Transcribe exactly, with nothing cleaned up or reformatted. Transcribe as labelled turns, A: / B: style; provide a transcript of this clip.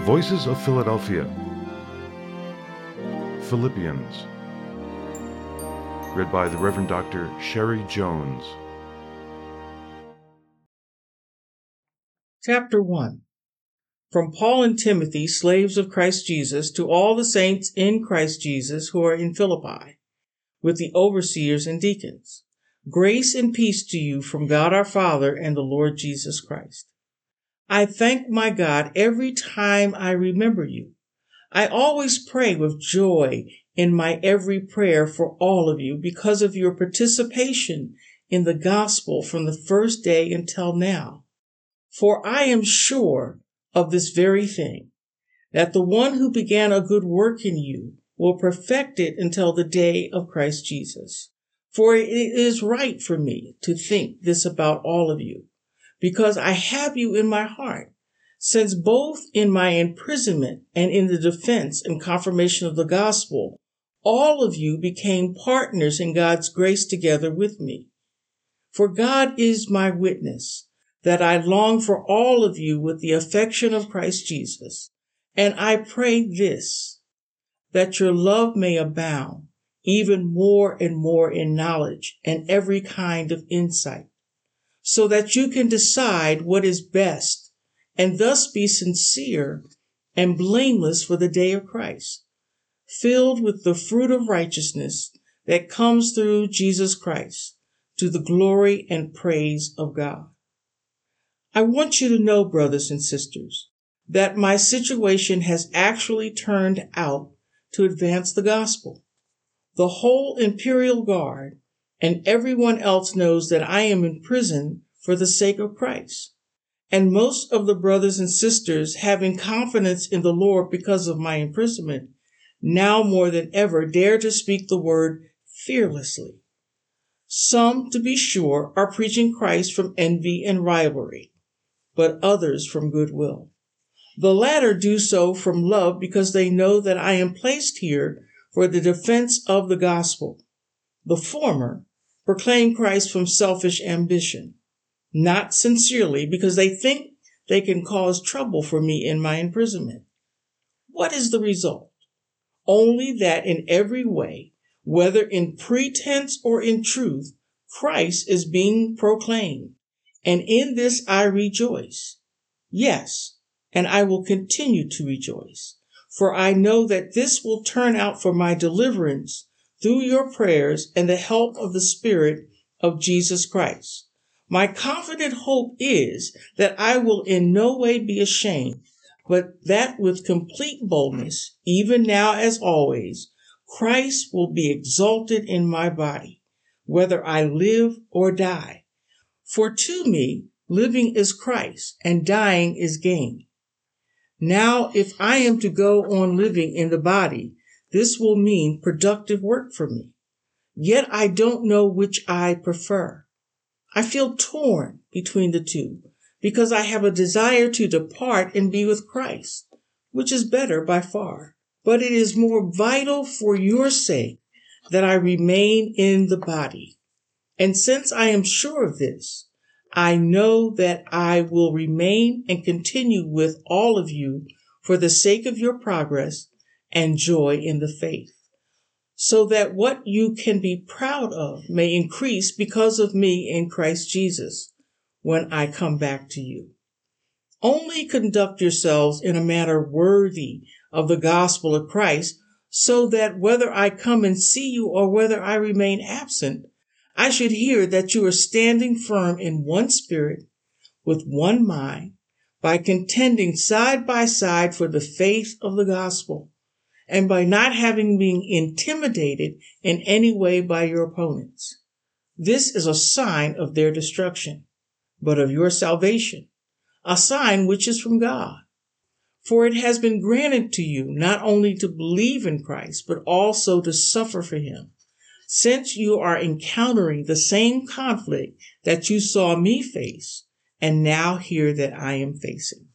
A: Voices of Philadelphia. Philippians. Read by the Reverend Doctor Sherry Jones.
B: Chapter one. From Paul and Timothy, slaves of Christ Jesus, to all the saints in Christ Jesus who are in Philippi, with the overseers and deacons. Grace and peace to you from God our Father and the Lord Jesus Christ. I thank my God every time I remember you. I always pray with joy in my every prayer for all of you because of your participation in the gospel from the first day until now. For I am sure of this very thing, that the one who began a good work in you will perfect it until the day of Christ Jesus. For it is right for me to think this about all of you, because I have you in my heart, since both in my imprisonment and in the defense and confirmation of the gospel, all of you became partners in God's grace together with me. For God is my witness, that I long for all of you with the affection of Christ Jesus. And I pray this, that your love may abound even more and more in knowledge and every kind of insight, so that you can decide what is best and thus be sincere and blameless for the day of Christ, filled with the fruit of righteousness that comes through Jesus Christ, to the glory and praise of God. I want you to know, brothers and sisters, that my situation has actually turned out to advance the gospel. The whole Imperial Guard and everyone else knows that I am in prison for the sake of Christ. And most of the brothers and sisters, having confidence in the Lord because of my imprisonment, now more than ever dare to speak the word fearlessly. Some, to be sure, are preaching Christ from envy and rivalry, but others from goodwill. The latter do so from love because they know that I am placed here for the defense of the gospel. The former proclaim Christ from selfish ambition, not sincerely, because they think they can cause trouble for me in my imprisonment. What is the result? Only that in every way, whether in pretense or in truth, Christ is being proclaimed, and in this I rejoice. Yes, and I will continue to rejoice, for I know that this will turn out for my deliverance through your prayers and the help of the Spirit of Jesus Christ. My confident hope is that I will in no way be ashamed, but that with complete boldness, even now as always, Christ will be exalted in my body, whether I live or die. For to me, living is Christ, and dying is gain. Now, if I am to go on living in the body, this will mean productive work for me. Yet I don't know which I prefer. I feel torn between the two, because I have a desire to depart and be with Christ, which is better by far. But it is more vital for your sake that I remain in the body. And since I am sure of this, I know that I will remain and continue with all of you for the sake of your progress and joy in the faith, so that what you can be proud of may increase because of me in Christ Jesus when I come back to you. Only conduct yourselves in a manner worthy of the gospel of Christ, so that whether I come and see you or whether I remain absent, I should hear that you are standing firm in one spirit, with one mind, by contending side by side for the faith of the gospel, and by not having been intimidated in any way by your opponents. This is a sign of their destruction, but of your salvation, a sign which is from God. For it has been granted to you not only to believe in Christ, but also to suffer for him, since you are encountering the same conflict that you saw me face and now hear that I am facing.